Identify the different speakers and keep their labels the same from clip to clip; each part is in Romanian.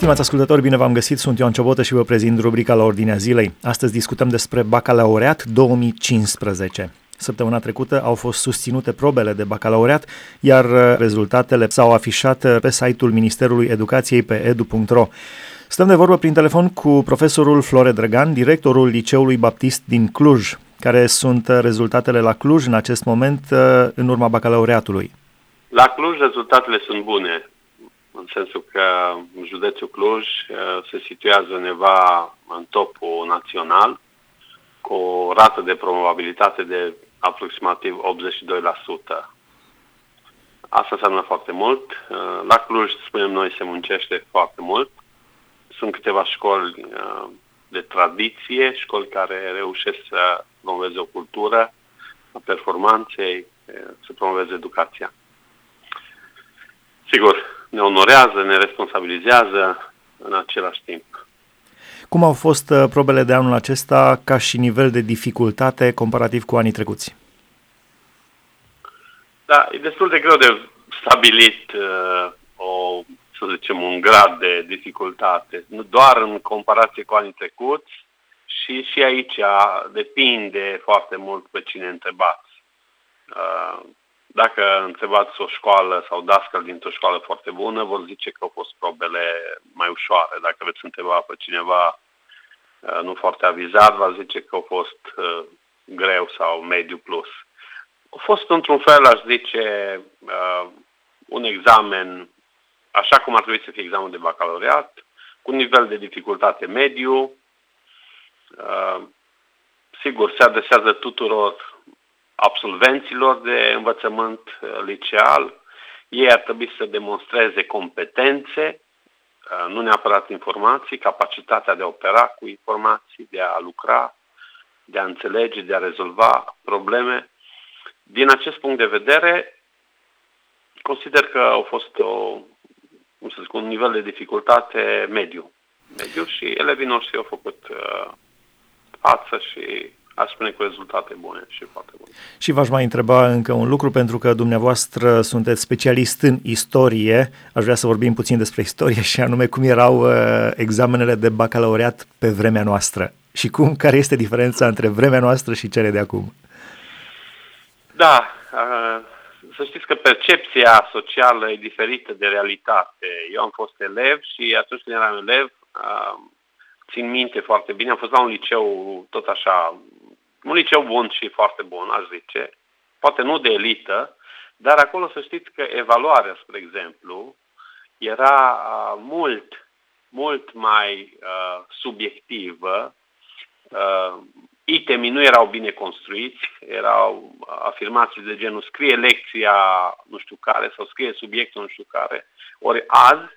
Speaker 1: Stimați ascultători, bine v-am găsit, sunt Ioan Ciobotă și vă prezint rubrica La Ordinea Zilei. Astăzi discutăm despre bacalaureat 2015. Săptămâna trecută au fost susținute probele de bacalaureat, iar rezultatele s-au afișat pe site-ul Ministerului Educației pe edu.ro. Stăm de vorbă prin telefon cu profesorul Flore Drăgan, directorul Liceului Baptist din Cluj. Care sunt rezultatele la Cluj în acest moment, în urma bacalaureatului?
Speaker 2: La Cluj rezultatele sunt bune, în sensul că județul Cluj se situează undeva în topul național, cu o rată de probabilitate de aproximativ 82%. Asta înseamnă foarte mult. La Cluj, spunem noi, se muncește foarte mult. Sunt câteva școli de tradiție, școli care reușesc să promoveze o cultură a performanței, să promoveze educația. Sigur, ne onorează, ne responsabilizează în același timp.
Speaker 1: Cum au fost probele de anul acesta ca și nivel de dificultate comparativ cu anii trecuți?
Speaker 2: Da, e destul de greu de stabilit un grad de dificultate. Nu doar în comparație cu anii trecuți, și aici depinde foarte mult pe cine întrebați. Dacă întrebați o școală sau dascăl dintr-o școală foarte bună, vor zice că au fost probele mai ușoare. Dacă veți întreba pe cineva nu foarte avizat, va zice că au fost greu sau mediu plus. A fost, într-un fel, aș zice, un examen, așa cum ar trebui să fie examenul de bacalaureat, cu un nivel de dificultate mediu. Sigur, se adresează tuturor absolvenților de învățământ liceal. Ei ar trebui să demonstreze competențe, nu neapărat informații, capacitatea de a opera cu informații, de a lucra, de a înțelege, de a rezolva probleme. Din acest punct de vedere, consider că au fost un nivel de dificultate mediu și elevii noștri au făcut față și aș spune cu rezultate bune și foarte bune.
Speaker 1: Și v-aș mai întreba încă un lucru, pentru că dumneavoastră sunteți specialist în istorie. Aș vrea să vorbim puțin despre istorie și anume cum erau examenele de bacalaureat pe vremea noastră și care este diferența între vremea noastră și cele de acum.
Speaker 2: Da, să știți că percepția socială e diferită de realitate. Eu am fost elev și atunci când eram elev, țin minte foarte bine, am fost la un liceu tot așa, un liceu bun și foarte bun, aș zice, poate nu de elită, dar acolo să știți că evaluarea, spre exemplu, era mult mai subiectivă. Itemii nu erau bine construiți, erau afirmații de genul scrie lecția nu știu care sau scrie subiectul nu știu care. Ori azi,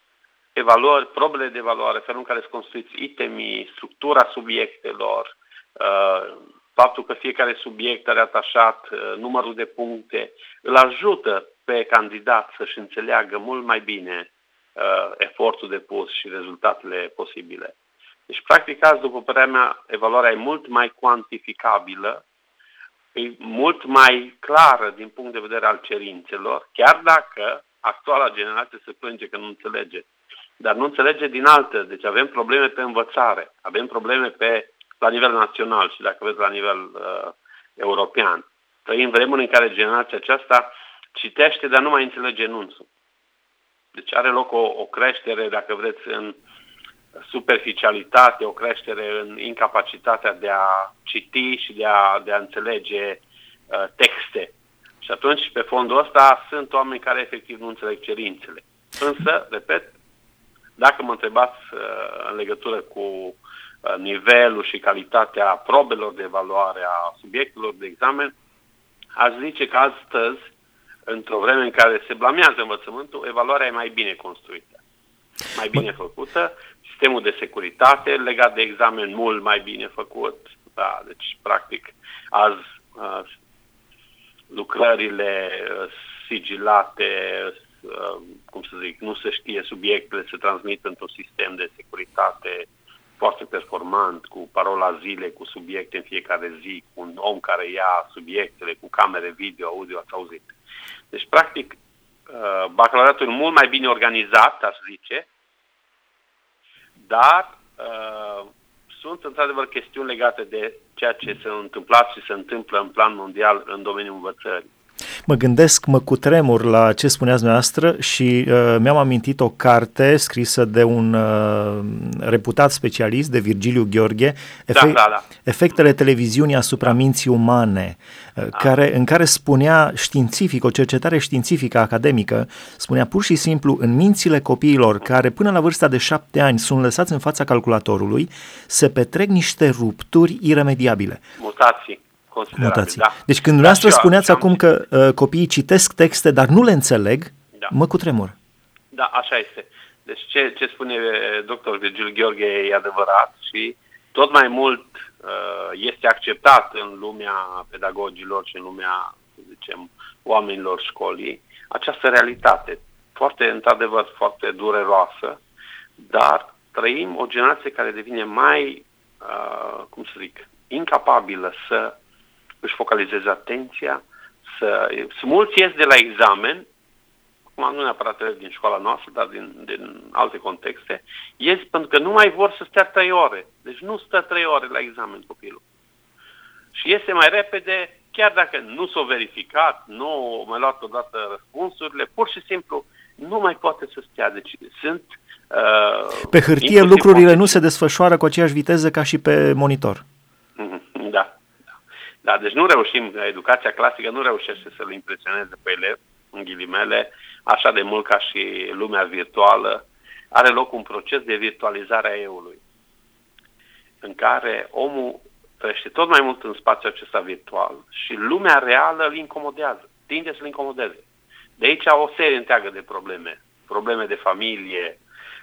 Speaker 2: probele de evaluare, felul în care sunt construiți itemii, structura subiectelor, faptul că fiecare subiect are atașat numărul de puncte, îl ajută pe candidat să-și înțeleagă mult mai bine efortul depus și rezultatele posibile. Deci, practic, azi, după părerea mea, evaluarea e mult mai cuantificabilă, e mult mai clară din punct de vedere al cerințelor, chiar dacă actuala generație se plânge că nu înțelege. Dar nu înțelege din altă. Deci avem probleme pe învățare, avem probleme la nivel național și, dacă vreți, la nivel european. Trăim vremuri în care generația aceasta citește, dar nu mai înțelege enunțul. Deci are loc o creștere, dacă vreți, în superficialitate, o creștere în incapacitatea de a citi și de a înțelege texte. Și atunci, pe fondul ăsta, sunt oameni care efectiv nu înțeleg cerințele. Însă, repet, dacă mă întrebați în legătură cu nivelul și calitatea probelor de evaluare a subiectelor de examen, aș zice că astăzi, într-o vreme în care se blamează învățământul, evaluarea e mai bine construită, mai bine făcută, sistemul de securitate legat de examen mult mai bine făcut. Da, deci, practic, azi lucrările sigilate, nu se știe subiectele, se transmit într-un sistem de securitate foarte performant, cu parola zile, cu subiecte în fiecare zi, cu un om care ia subiectele, cu camere video, audio, ați auzit. Deci, practic, bacalaureatul e mult mai bine organizat, aș zice, dar sunt într-adevăr chestiuni legate de ceea ce s-a întâmplat și se întâmplă în plan mondial în domeniul învățării.
Speaker 1: Mă gândesc, mă cutremur la ce spuneați dumneavoastră și mi-am amintit o carte scrisă de un reputat specialist, de Virgiliu Gheorghe, Efectele televiziunii asupra minții umane, în care spunea științific, o cercetare științifică academică, spunea pur și simplu în mințile copiilor care până la vârsta de 7 ani sunt lăsați în fața calculatorului, se petrec niște rupturi iremediabile.
Speaker 2: Mutații. Da.
Speaker 1: Deci când dumneavoastră spuneați acum că copiii citesc texte, dar nu le înțeleg, mă cutremur.
Speaker 2: Da, așa este. Deci ce spune dr. Virgil Gheorghe e adevărat și tot mai mult este acceptat în lumea pedagogilor și în lumea, să zicem, oamenilor școlii, această realitate, într-adevăr, foarte dureroasă, dar trăim o generație care devine mai, incapabilă să își focalizeze atenția, mulți ies de la examen, acum nu neapărat din școala noastră, dar din alte contexte, ies pentru că nu mai vor să stea 3 ore. Deci nu stă 3 ore la examen copilul. Și iese mai repede, chiar dacă nu s-au verificat, nu au mai luat odată răspunsurile, pur și simplu nu mai poate să stea. Deci sunt...
Speaker 1: pe hârtie lucrurile nu se desfășoară cu aceeași viteză ca și pe monitor.
Speaker 2: Da, deci nu reușim, educația clasică nu reușește să-l impresioneze pe elev, în ghilimele, așa de mult ca și lumea virtuală. Are loc un proces de virtualizare a eu-ului, în care omul trăiește tot mai mult în spațiul acesta virtual și lumea reală îl incomodează, tinde să-l incomodeze. De aici o serie întreagă de probleme. Probleme de familie,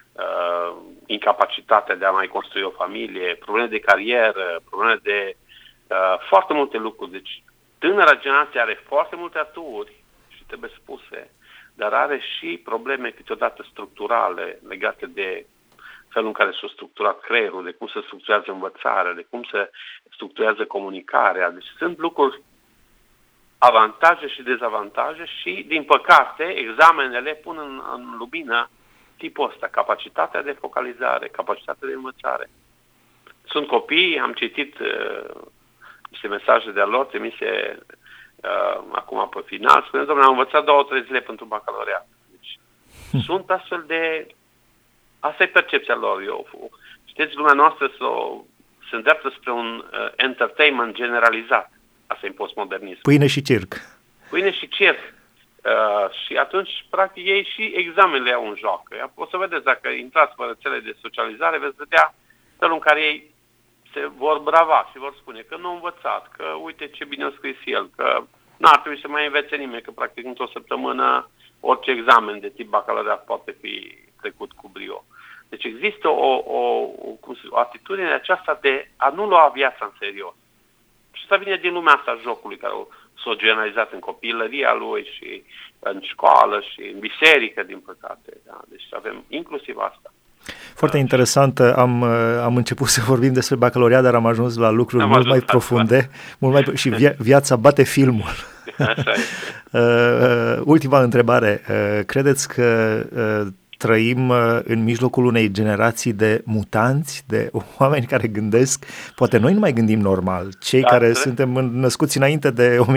Speaker 2: incapacitatea de a mai construi o familie, probleme de carieră, probleme de foarte multe lucruri. Deci tânăra generație are foarte multe aturi și trebuie spuse, dar are și probleme câteodată structurale legate de felul în care s-a structurat creierul, de cum se structurează învățarea, de cum se structurează comunicarea. Deci sunt lucruri, avantaje și dezavantaje și, din păcate, examenele pun în lumină tipul ăsta, capacitatea de focalizare, capacitatea de învățare. Sunt copii, am citit niște mesaje de-a lor trimise acum pe final, spune, domnule, am învățat 2-3 zile pentru bacalaureat. Deci, sunt astfel de... Asta e percepția lor. Știți, lumea noastră se îndreaptă spre un entertainment generalizat. Asta e în postmodernism.
Speaker 1: Pâine și circ.
Speaker 2: Pâine și circ. Și atunci, practic, ei și examenele au în joacă. O să vedeți, dacă intrați pe rețele de socializare, veți vedea felul în care ei se vor brava și vor spune că nu au învățat, că uite ce bine a scris el, că n-ar trebui să mai învețe nimeni, că practic într-o săptămână orice examen de tip bacalaureat poate fi trecut cu brio. Deci există o atitudine aceasta de a nu lua viața în serios. Și asta vine din lumea asta jocului, care s-a generalizat în copilăria lui și în școală și în biserică, din păcate. Da? Deci avem inclusiv asta.
Speaker 1: Foarte interesant, am început să vorbim despre bacalaureat, dar am ajuns la lucruri mult mai profunde, și viața bate filmul.
Speaker 2: Așa este.
Speaker 1: Ultima întrebare, credeți că trăim în mijlocul unei generații de mutanți, de oameni care gândesc, poate noi nu mai gândim normal, cei care suntem născuți înainte de 1970-80?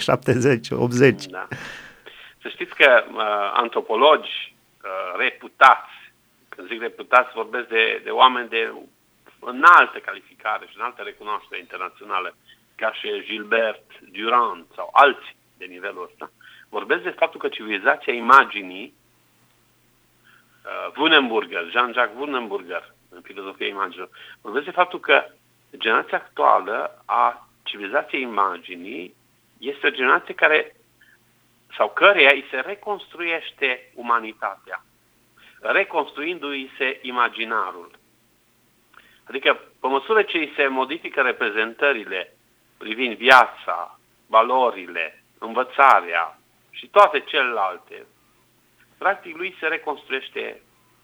Speaker 2: Da. Să știți că antropologi reputați, când zic reputați, vorbesc de oameni de înaltă calificare și înaltă recunoaștere internațională, ca și Gilbert Durand sau alții de nivelul ăsta, vorbesc de faptul că civilizația imaginii, Jean-Jacques Wunenburger, în filozofia imaginilor, vorbesc de faptul că generația actuală a civilizației imaginii este o generație căreia îi se reconstruiește umanitatea, reconstruindu-i se imaginarul. Adică, pe măsură ce îi se modifică reprezentările privind viața, valorile, învățarea și toate celelalte, practic lui se reconstruiește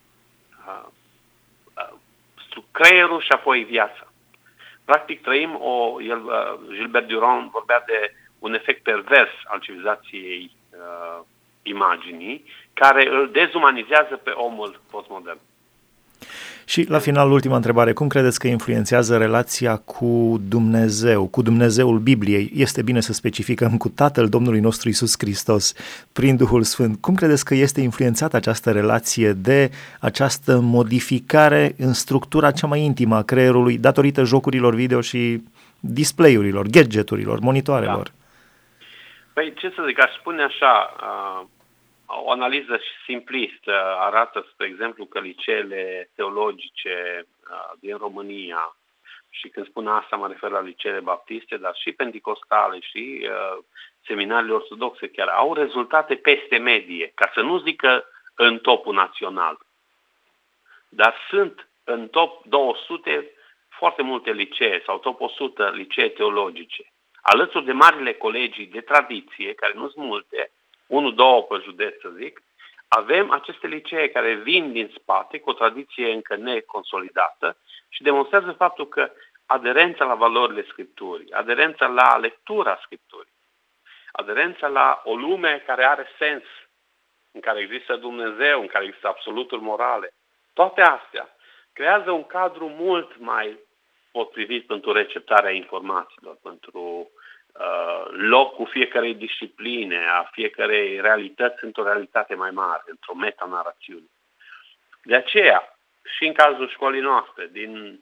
Speaker 2: creierul și apoi viața. Practic trăim Gilbert Durand vorbea de un efect pervers al civilizației imaginii, care îl dezumanizează pe omul postmodern.
Speaker 1: Și la final, ultima întrebare. Cum credeți că influențează relația cu Dumnezeu, cu Dumnezeul Bibliei? Este bine să specificăm cu Tatăl Domnului nostru Iisus Hristos, prin Duhul Sfânt. Cum credeți că este influențată această relație de această modificare în structura cea mai intimă a creierului datorită jocurilor video și display-urilor, gadgeturilor, monitoarelor?
Speaker 2: Da. Păi, ce să zic, aș spune așa, o analiză simplistă arată, spre exemplu, că liceele teologice din România, și când spun asta mă refer la liceele baptiste, dar și penticostale și seminariile ortodoxe chiar, au rezultate peste medie, ca să nu zică în topul național. Dar sunt în top 200 foarte multe licee sau top 100 licee teologice. Alături de marile colegii de tradiție, care nu sunt multe, 1-2 pe județ să zic, avem aceste licee care vin din spate cu o tradiție încă neconsolidată și demonstrează faptul că aderența la valorile Scripturii, aderența la lectura Scripturii, aderența la o lume care are sens, în care există Dumnezeu, în care există absoluturi morale, toate astea creează un cadru mult mai potrivit pentru receptarea informațiilor, pentru locul fiecarei discipline, a fiecarei realități într-o realitate mai mare, într-o metanarațiune. De aceea, și în cazul școlii noastre, din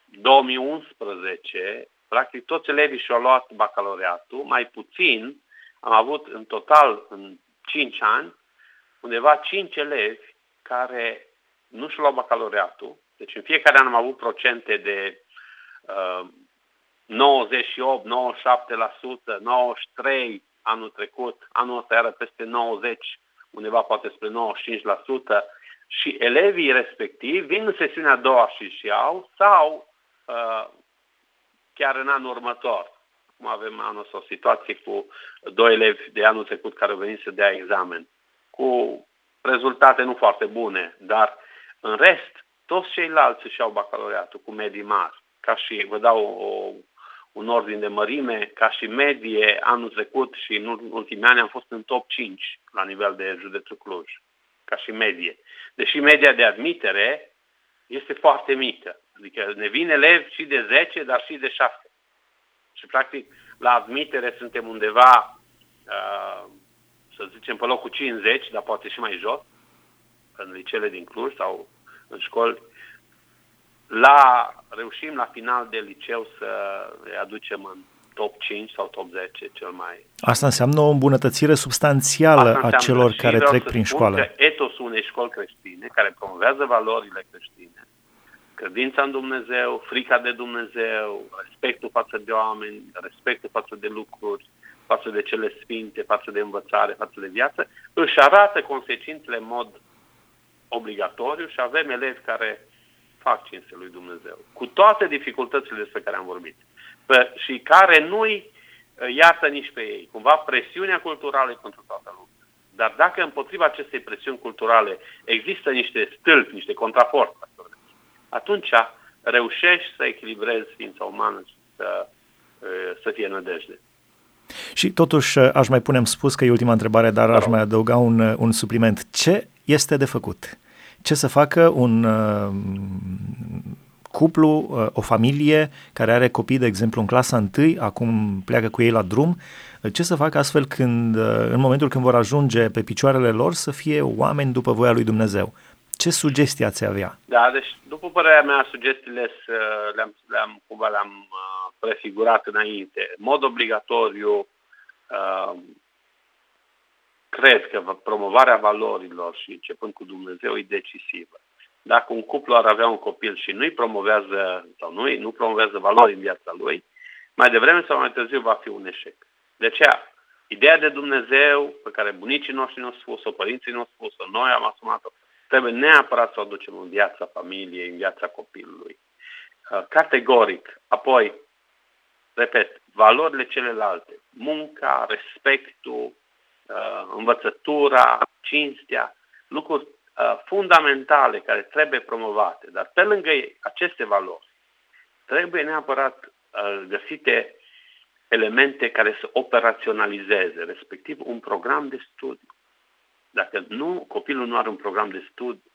Speaker 2: 2011, practic toți elevii și-au luat bacalaureatul, mai puțin, am avut în total, în 5 ani, undeva 5 elevi care nu și-au luat bacalaureatul. Deci în fiecare an am avut procente de 98, 97%, 93% anul trecut, anul ăsta era peste 90%, undeva poate spre 95%, și elevii respectivi vin în sesiunea a doua și iau, sau chiar în anul următor. Acum avem anul ăsta o situație cu 2 elevi de anul trecut care au venit să dea examen, cu rezultate nu foarte bune, dar în rest, toți ceilalți își iau bacalaureatul cu medii mari. Ca și, vă dau un ordin de mărime, ca și medie anul trecut și în ultimii ani am fost în top 5 la nivel de județul Cluj, ca și medie. Deși media de admitere este foarte mică. Adică ne vin elevi și de 10, dar și de 6. Și practic la admitere suntem undeva, să zicem, pe locul 50, dar poate și mai jos, în liceele din Cluj sau în școli. Reușim la final de liceu să le aducem în top 5 sau top 10 cel mai.
Speaker 1: Asta înseamnă o îmbunătățire substanțială a celor care trec prin școală.
Speaker 2: Că etosul unei școli creștine, care promovează valorile creștine, credința în Dumnezeu, frica de Dumnezeu, respectul față de oameni, respectul față de lucruri, față de cele sfinte, față de învățare, față de viață, își arată consecințele în mod obligatoriu și avem elevi care fac cinste lui Dumnezeu, cu toate dificultățile despre care am vorbit, și care nu-i iartă nici pe ei. Cumva presiunea culturală e pentru toată lumea. Dar dacă împotriva acestei presiuni culturale există niște stâlpi, niște contraforțe, atunci reușești să echilibrezi ființa umană și să fie nădejde.
Speaker 1: Și totuși aș mai pune, am spus că e ultima întrebare, dar aș mai adăuga un supliment. Ce este de făcut? Ce să facă un cuplu, o familie care are copii, de exemplu, în clasa 1, acum pleacă cu ei la drum, ce să facă astfel când, în momentul când vor ajunge pe picioarele lor, să fie oameni după voia lui Dumnezeu? Ce sugestii ați avea?
Speaker 2: Da, deci, după părerea mea, sugestiile le-am prefigurat înainte. În mod obligatoriu, cred că promovarea valorilor și începând cu Dumnezeu e decisivă. Dacă un cuplu ar avea un copil și nu promovează valori în viața lui, mai devreme sau mai târziu va fi un eșec. De aceea, ideea de Dumnezeu pe care bunicii noștri ne-au spus-o, părinții ne-au spus-o, noi am asumat-o, trebuie neapărat să o ducem în viața familiei, în viața copilului. Categoric. Apoi, repet, valorile celelalte, munca, respectul, învățătura, cinstea, lucruri fundamentale care trebuie promovate. Dar pe lângă aceste valori, trebuie neapărat găsite elemente care să operaționalizeze, respectiv un program de studiu. Dacă copilul nu are un program de studiu,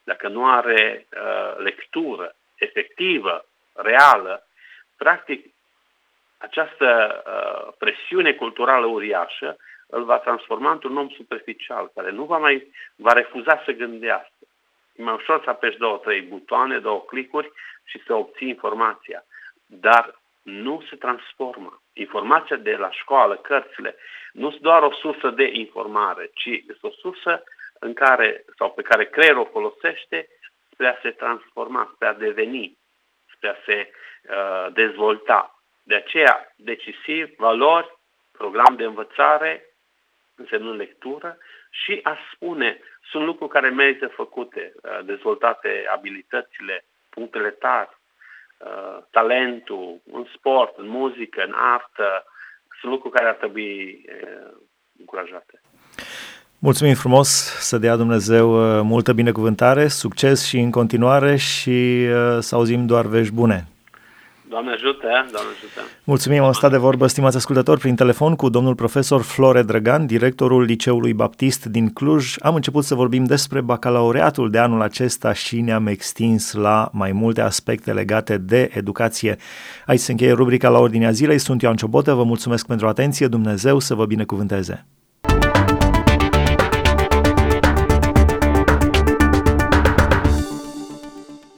Speaker 2: dacă nu are lectură efectivă, reală, practic această presiune culturală uriașă îl va transforma într-un om superficial, care nu va refuza să gândească. E mai ușor să apeși 2-3 butoane, 2 clicuri și să obții informația. Dar nu se transformă. Informația de la școală, cărțile, nu sunt doar o sursă de informare, ci este o sursă pe care creierul o folosește spre a se transforma, spre a deveni, spre a se dezvolta. De aceea, decisiv, valori, program de învățare, însemnând lectură și a spune, sunt lucruri care merită făcute, dezvoltate abilitățile, punctele tari, talentul, în sport, în muzică, în artă, sunt lucruri care ar trebui încurajate.
Speaker 1: Mulțumim frumos, să dea Dumnezeu multă binecuvântare, succes și în continuare și să auzim doar vești bune.
Speaker 2: Doamne ajută, Doamne ajută.
Speaker 1: Mulțumim, am stat de vorbă, stimați ascultători, prin telefon cu domnul profesor Flore Drăgan, directorul Liceului Baptist din Cluj. Am început să vorbim despre bacalaureatul de anul acesta și ne-am extins la mai multe aspecte legate de educație. Aici se încheie rubrica La Ordinea Zilei. Sunt Ioan Ciobotă, vă mulțumesc pentru atenție, Dumnezeu să vă binecuvânteze.